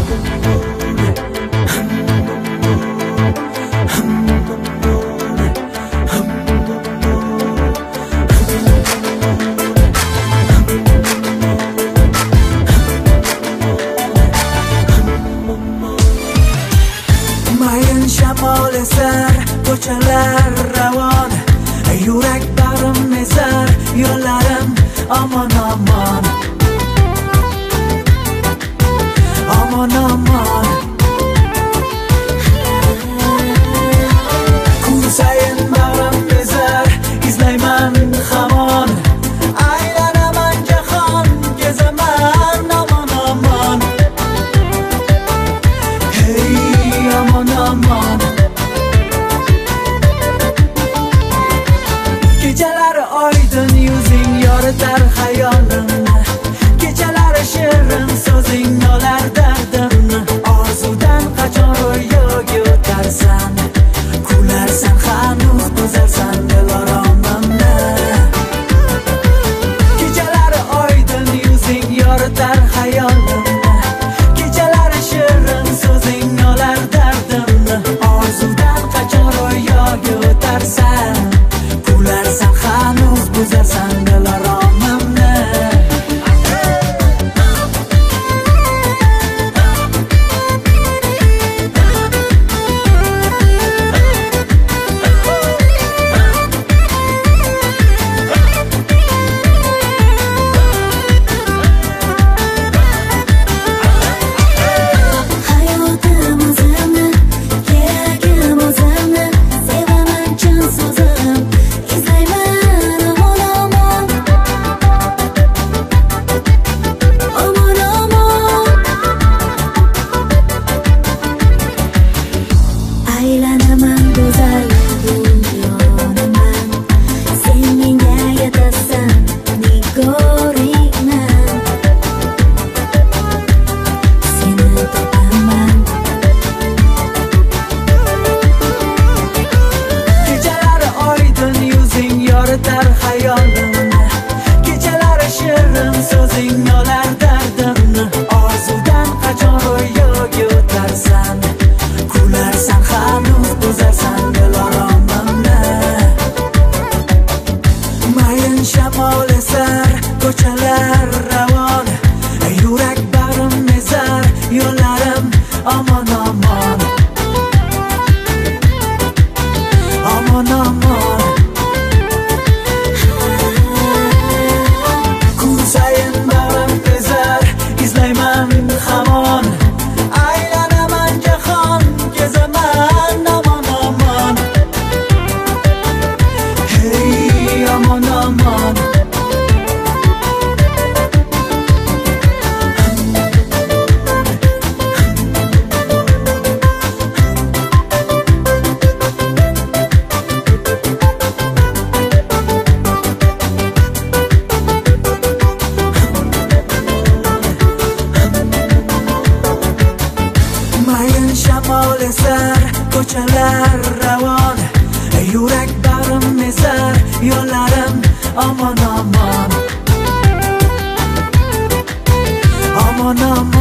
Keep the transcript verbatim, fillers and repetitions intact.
shamol esar, ko'chalar ravon, yurak bag'rim ezar, yo'llarim omon omon, omon omon. Kun sayin bag'rim ezar, izlayman hamon, aylanaman jahon, kezaman omon omon. Hey omon omon. Kechalari oydin yuzing yoritar xayolimni, kechalari shirin so'zing olar dardimni. Orzudan qachon ro'yoga o'tarsan, kularsan hanuz buzarsan diloromimni. Kechalari oydin yuzing yoritar xayolimni, kechalari shirin so'zing olar dardimni. Orzudan qachon ro'yoga o'tarsan, kularsan hanuz buzarsan diloromimni. Hayotim o'zimni, keragim o'zimni, sevaman chin so'zim, izlayman omon omon, omon omon. Aylanaman go'zal dunyonaman, sen menga yetasan nigoringman, seni topaman. Kechalari oydin yuzing yoritar xayolimni, kechalari shirin so'zing olar dardimni. Orzudan qachon ro'yoga o'tarsan, kularsan hanuz buzarsan diloromimni. Mayin shamol esar, ko'chalar ravon, yurak bag'rim ezar, yo'llarim omon omon, omon omon. Kun sayin bag'rim ezar, izlayman hamon, aylanaman jahon, kezaman omon omon. Hey omon omon. Mayin shamol esar, ko'chalar ravon, yurak bag'rim ezar, yo'llarim omon omon, omon omon.